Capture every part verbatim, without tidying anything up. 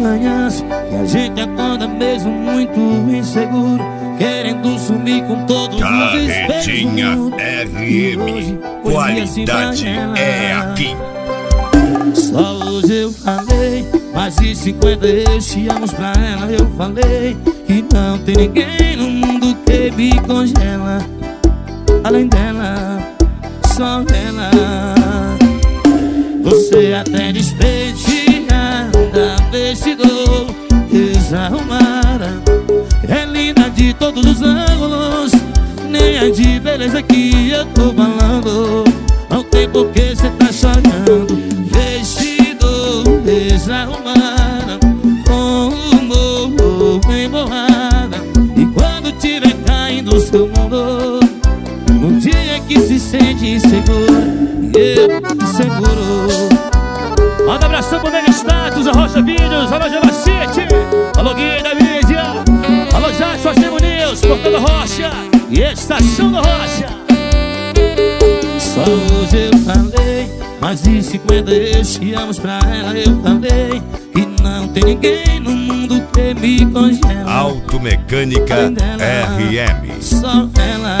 manhãs que a gente acorda mesmo muito inseguro, querendo sumir com todos os espelhos do mundo. R M, qualidade é aqui. Só hoje eu falei, mais de cinquenta eu te amo pra ela. Eu falei que não tem ninguém no mundo que me congela, além dela, só ela. Você até despenteada, vestidor desarrumada, é linda de todos os ângulos, nem é de beleza que eu tô falando. Não tem por que cê tá chorando. Vestido desarrumada, com o humor bem borrada, e quando tiver caindo o seu mundo, no dia que se sente inseguro, eu inseguro. Manda abração pro Mega Status, a Rocha Vídeos, alô Javacite, alô Gui da Mídia, alô Jackson, Arcemo News, Portão da Rocha e Estação da Rocha. Só hoje eu falei, mais de cinquenta eu te amo pra ela. Eu falei que não tem ninguém no mundo que me congela, Automecânica R M, só ela.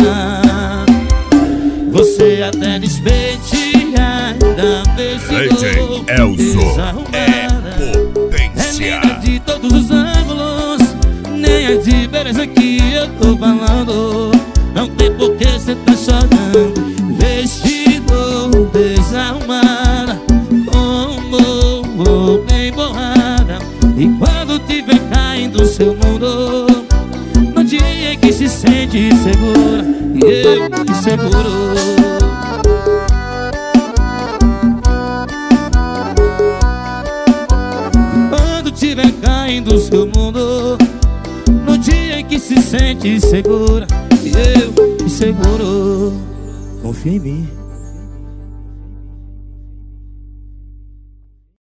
Você até despenteada, vestido desarrumada, é potência, é linda de todos os ângulos, nem é de beleza que eu tô falando. Não tem por que cê tá chorando. Vestido desarrumada, com humor bem borrada, e quando tiver caindo o seu mundo, no dia que se sente insegura, eu inseguro. Quando tiver caindo o seu mundo, no dia que se sente insegura, eu inseguro. Confia em mim.